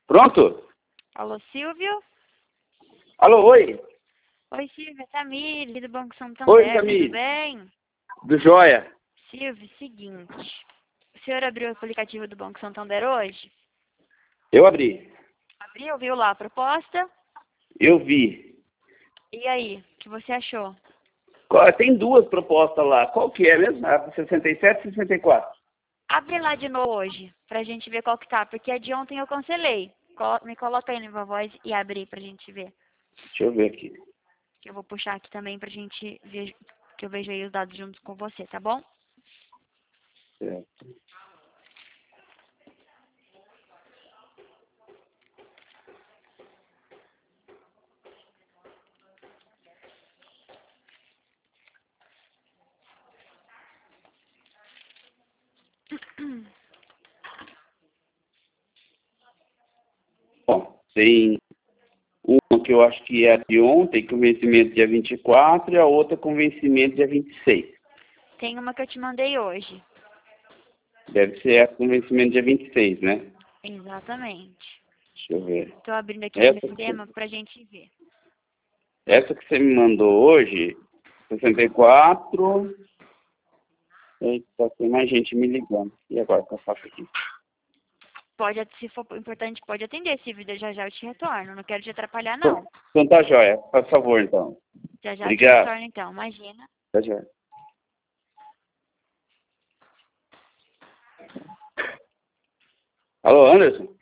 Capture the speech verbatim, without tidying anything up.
Pronto? Alô, Silvio? Alô, oi. Oi, Silvio, é Tamires, do Banco Oi, Santander, Tamires. tudo bem? Do Joia. Silvio, seguinte, o senhor abriu o aplicativo do Banco Santander hoje? Eu abri. Abriu, viu lá a proposta? Eu vi. E aí, o que você achou? Qual- Tem duas propostas lá. Qual que é mesmo? A sessenta e sete e sessenta e quatro. Abre lá de novo hoje, pra gente ver qual que tá, porque a de ontem eu cancelei. Co- Me coloca aí no Viva Voz e abre aí pra gente ver. Deixa eu ver aqui. Que eu vou puxar aqui também pra gente ver, que eu vejo aí os dados juntos com você, tá bom? Certo. Bom, tem uma que eu acho que é a de ontem, com vencimento dia vinte e quatro, e a outra com vencimento dia vinte e seis. Tem uma que eu te mandei hoje. Deve ser essa com vencimento dia vinte e seis, né? Exatamente. Deixa eu ver. Tô abrindo aqui no Essa que, sistema você, pra gente ver. essa que você me mandou hoje, sessenta e quatro. Eita, tem mais gente me ligando. E agora que eu faço aqui? Pode, se for importante, pode atender esse vídeo. Já já eu te retorno. Não quero te atrapalhar, não. Então tá joia. Por favor, então. Já já eu te Obrigado. retorno, então. Imagina. Tá joia. Alô, Anderson?